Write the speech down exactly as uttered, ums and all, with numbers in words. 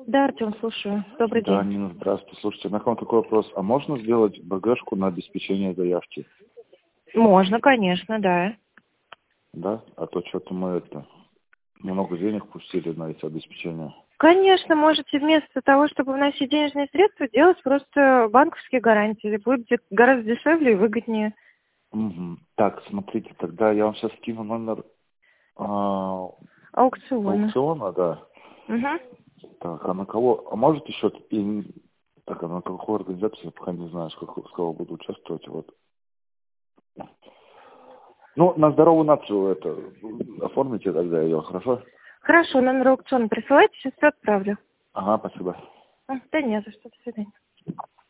Да, Артем, слушаю. Добрый Да, день. Нина, здравствуйте. Слушайте, у меня к вам такой вопрос. А можно сделать БГшку на обеспечение заявки? Можно, конечно, да. Да? А то что-то мы это много денег пустили на эти обеспечения. Конечно, можете вместо того, чтобы вносить денежные средства, делать просто банковские гарантии. Будет де- гораздо дешевле и выгоднее. Угу. Так, смотрите, тогда я вам сейчас скину номер а, Аукционно. аукциона, да. Угу. Так, а на кого? А может еще и так, а на какую организацию, я пока не знаю, с, какого, с кого буду участвовать. Вот. Ну, на здоровую нацию это оформите тогда ее, хорошо? Хорошо, номер аукциона присылайте, сейчас все отправлю. Ага, спасибо. А, Да не за что, до свидания.